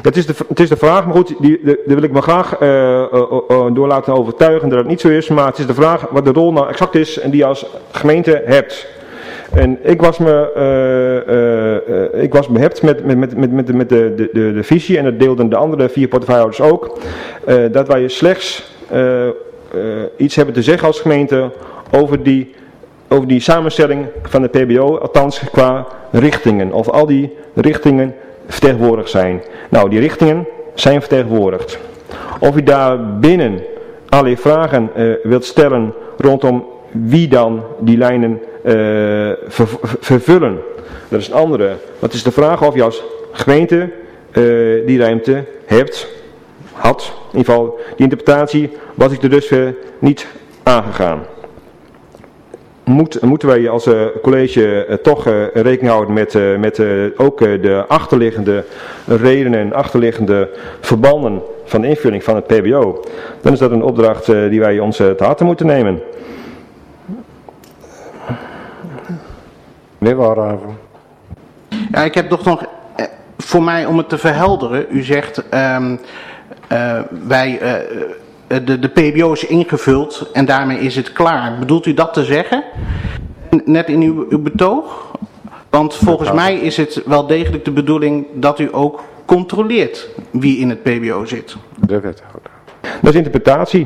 Het is de vraag, maar goed, daar wil ik me graag door laten overtuigen dat het niet zo is. Maar het is de vraag wat de rol nou exact is en die je als gemeente hebt. En ik was behept met de visie, en dat deelden de andere 4 portefeuillehouders ook, dat wij slechts iets hebben te zeggen als gemeente over die samenstelling van de PBO, althans qua richtingen, of al die richtingen vertegenwoordigd zijn. Nou, die richtingen zijn vertegenwoordigd. Of u daar binnen allerlei vragen wilt stellen rondom wie dan die lijnen vervullen, dat is een andere. Maar het is de vraag of je als gemeente die ruimte had. In ieder geval, die interpretatie was ik er dus niet aangegaan. Moeten wij als college toch rekening houden met ook de achterliggende redenen en achterliggende verbanden van de invulling van het PBO. Dan is dat een opdracht die wij ons te harte moeten nemen. Meneer Walraven. Ja, ik heb nog voor mij om het te verhelderen. U zegt de PBO is ingevuld en daarmee is het klaar. Bedoelt u dat te zeggen? Net in uw betoog? Want volgens mij is het wel degelijk de bedoeling dat u ook controleert wie in het PBO zit. De wethouder. Dat is interpretatie.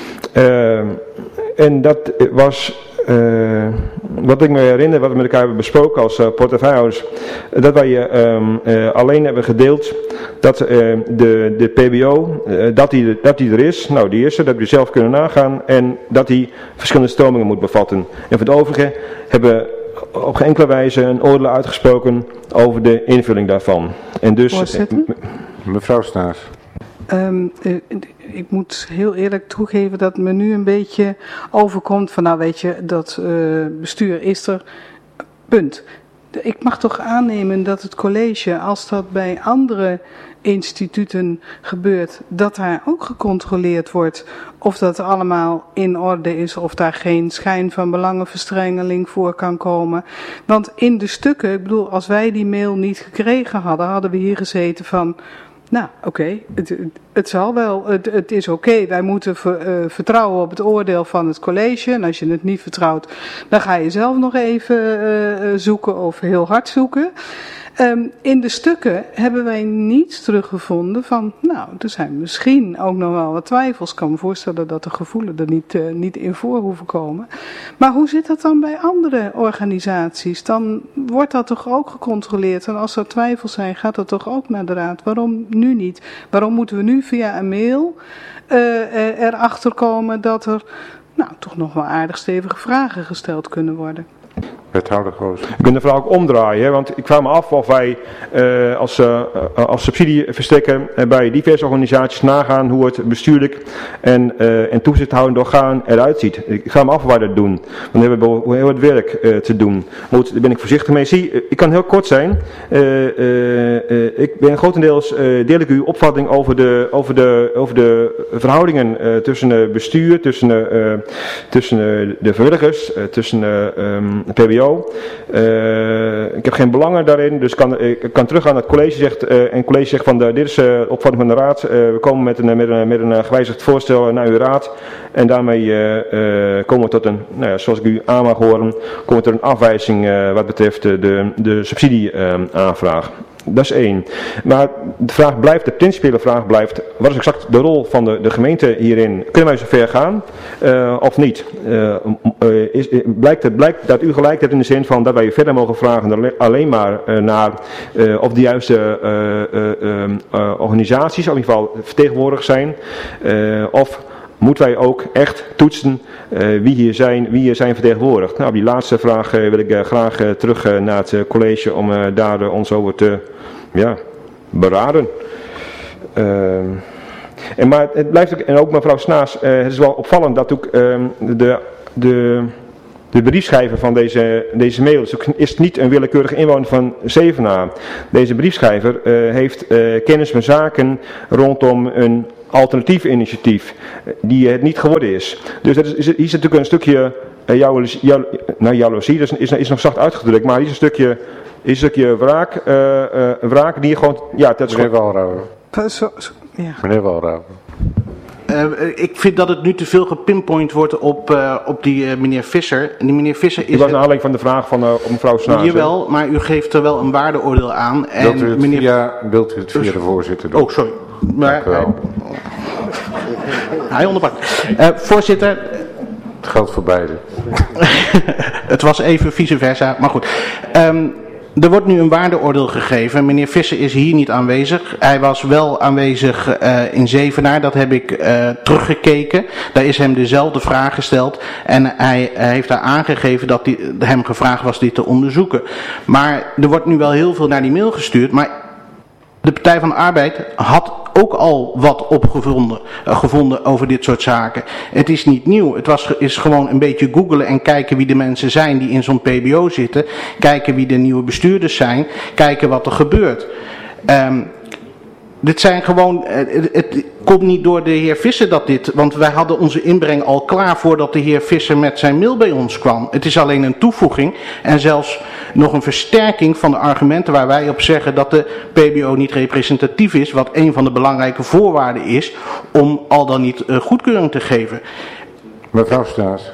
En dat was wat ik me herinner, wat we met elkaar hebben besproken als portefeuillehouders, dat wij alleen hebben gedeeld dat de PBO, dat die er is, nou die is er, dat we zelf kunnen nagaan en dat die verschillende stromingen moet bevatten. En voor het overige hebben we op geen enkele wijze een oordeel uitgesproken over de invulling daarvan. En dus, mevrouw Snaars. Ik moet heel eerlijk toegeven dat me nu een beetje overkomt van nou weet je, dat bestuur is er, punt. Ik mag toch aannemen dat het college, als dat bij andere instituten gebeurt, dat daar ook gecontroleerd wordt of dat allemaal in orde is, of daar geen schijn van belangenverstrengeling voor kan komen. Want in de stukken, ik bedoel, als wij die mail niet gekregen hadden, hadden we hier gezeten van, nou oké, het zal wel, het is oké. Wij moeten vertrouwen op het oordeel van het college. En als je het niet vertrouwt, dan ga je zelf nog even zoeken of heel hard zoeken. In de stukken hebben wij niets teruggevonden van, nou, er zijn misschien ook nog wel wat twijfels. Ik kan me voorstellen dat de gevoelens er niet in voor hoeven komen. Maar hoe zit dat dan bij andere organisaties? Dan wordt dat toch ook gecontroleerd. En als er twijfels zijn, gaat dat toch ook naar de raad. Waarom nu niet? Waarom moeten we nu via een mail erachter komen dat er nou, toch nog wel aardig stevige vragen gesteld kunnen worden? Wethouder Goos. Ik kan de vraag ook omdraaien, hè, want ik vraag me af of wij als subsidieverstrekker bij diverse organisaties nagaan hoe het bestuurlijk en toezichthoudend orgaan eruit ziet. Ik vraag me af of wij dat doen, want dan hebben we heel het werk te doen. Maar goed, daar ben ik voorzichtig mee. Ik kan heel kort zijn. Ik ben grotendeels, deel ik uw opvatting over de verhoudingen tussen bestuur, tussen de vrijwilligers, tussen PBO. Ik heb geen belangen daarin, dus ik kan teruggaan naar het college zegt, en het college zegt van dit is de opvatting van de raad. We komen met een gewijzigd voorstel naar uw raad en daarmee komen we tot een, nou ja, zoals ik u aan mag horen, komen we tot een afwijzing wat betreft de subsidieaanvraag. Dat is één. Maar de vraag blijft, de principiële vraag blijft, wat is exact de rol van de gemeente hierin? Kunnen wij zo ver gaan of niet? Blijkt dat u gelijk hebt in de zin van dat wij verder mogen vragen dan alleen maar naar of de juiste organisaties, of in ieder geval vertegenwoordigd zijn, of moeten wij ook echt toetsen wie hier zijn vertegenwoordigd? Nou, op die laatste vraag wil ik graag terug naar het college om daar ons over te beraden. Maar het blijft ook, en ook mevrouw Snaas, het is wel opvallend dat ook de briefschrijver van deze mail is niet een willekeurige inwoner van Zevenaar. Deze briefschrijver heeft kennis van zaken rondom een alternatief initiatief die het niet geworden is. Dus hier is natuurlijk een stukje jaloezie is nog zacht uitgedrukt, maar hier is een stukje wraak die je gewoon... Ja, dat is Meneer Walrauwer. Ja. Meneer Walrauwer. Ik vind dat het nu te veel gepinpoint wordt op die meneer Visser. En die meneer Visser is... Dat was een aanleiding van de vraag van mevrouw Snaars. Jawel, maar u geeft er wel een waardeoordeel aan. En Wilt u het via de voorzitter doen? Oh, sorry. Maar, Dank u wel. Hij onderpakt. Voorzitter... Het geldt voor beide. Het was even vice versa, maar goed. Er wordt nu een waardeoordeel gegeven. Meneer Visser is hier niet aanwezig. Hij was wel aanwezig in Zevenaar. Dat heb ik teruggekeken. Daar is hem dezelfde vraag gesteld. En hij heeft daar aangegeven dat hem gevraagd was dit te onderzoeken. Maar er wordt nu wel heel veel naar die mail gestuurd. Maar de Partij van de Arbeid had ook al wat gevonden over dit soort zaken. Het is niet nieuw. Het is gewoon een beetje googlen en kijken wie de mensen zijn die in zo'n PBO zitten. Kijken wie de nieuwe bestuurders zijn. Kijken wat er gebeurt. Dit zijn gewoon, het komt niet door de heer Visser want wij hadden onze inbreng al klaar voordat de heer Visser met zijn mail bij ons kwam. Het is alleen een toevoeging en zelfs nog een versterking van de argumenten waar wij op zeggen dat de PBO niet representatief is, wat een van de belangrijke voorwaarden is om al dan niet goedkeuring te geven. Mevrouw Snaars.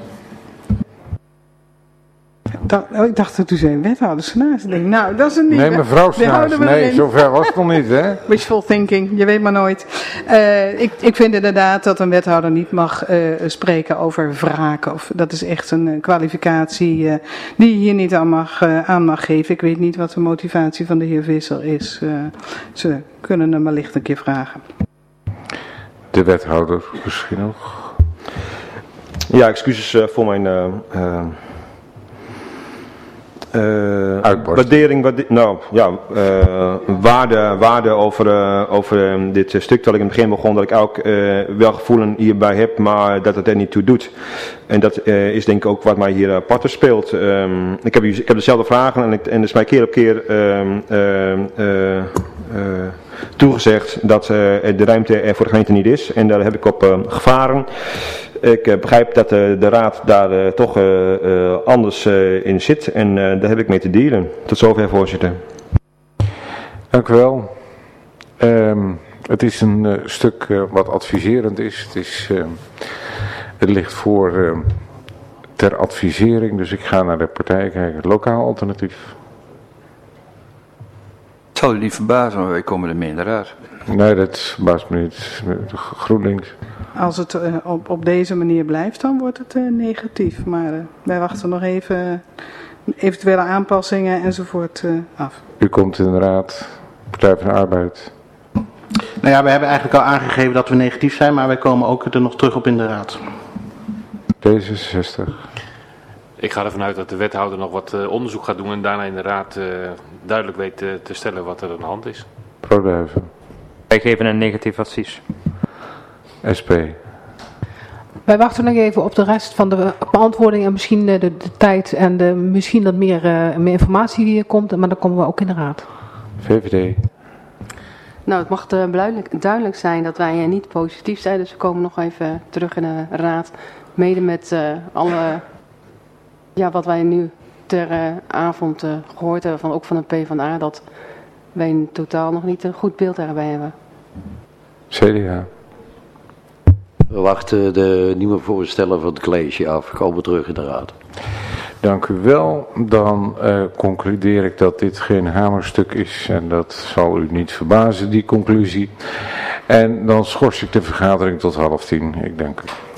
Ik dacht dat u zei wethouder Snaars. Ik denk, nou, dat is een nieuwe. Nee, mevrouw Snaars. Nee, zover was het nog niet, hè? Wishful thinking, je weet maar nooit. Ik vind inderdaad dat een wethouder niet mag spreken over wraken. Dat is echt een kwalificatie die je hier niet aan mag geven. Ik weet niet wat de motivatie van de heer Visser is. Ze kunnen hem wellicht een keer vragen. De wethouder misschien nog. Ja, excuses voor mijn... waarde over dit stuk dat ik in het begin begon, dat ik ook wel gevoelen hierbij heb, maar dat het er niet toe doet. En dat is denk ik ook wat mij hier apart speelt. Ik heb dezelfde vragen en het is mij keer op keer toegezegd dat de ruimte er voor de gemeente niet is. En daar heb ik op gevaren. Ik begrijp dat de raad daar toch anders in zit en daar heb ik mee te dealen. Tot zover, voorzitter. Dank u wel. Het is een stuk wat adviserend is. Het ligt voor ter advisering, dus ik ga naar de partij kijken. Lokaal alternatief. Het zal u niet verbazen, maar wij komen ermee in de raad. Nee, dat verbaast me niet. GroenLinks. Als het op deze manier blijft, dan wordt het negatief. Maar wij wachten nog even eventuele aanpassingen enzovoort af. U komt in de raad, Partij van de Arbeid. Nou ja, we hebben eigenlijk al aangegeven dat we negatief zijn, maar wij komen ook er nog terug op in de raad. D66. Ik ga ervan uit dat de wethouder nog wat onderzoek gaat doen en daarna in de raad duidelijk weet te stellen wat er aan de hand is. Produiven. Wij geven een negatief advies. SP. Wij wachten nog even op de rest van de beantwoording en misschien de tijd en misschien dat meer informatie die er komt, maar dan komen we ook in de raad. VVD. Nou, het mag duidelijk zijn dat wij niet positief zijn, dus we komen nog even terug in de raad. Mede met alle, wat wij nu ter avond gehoord hebben, ook van de PvdA, dat wij in totaal nog niet een goed beeld daarbij hebben. CDA. We wachten de nieuwe voorstellen van het college af. Komen terug in de raad. Dank u wel. Dan concludeer ik dat dit geen hamerstuk is. En dat zal u niet verbazen, die conclusie. En dan schors ik de vergadering tot 11:30. Ik dank u.